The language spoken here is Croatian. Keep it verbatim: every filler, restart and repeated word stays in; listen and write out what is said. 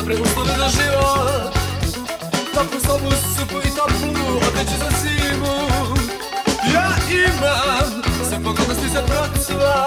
dobre uslove za život. Toplu sobu, supu i toplu odreću za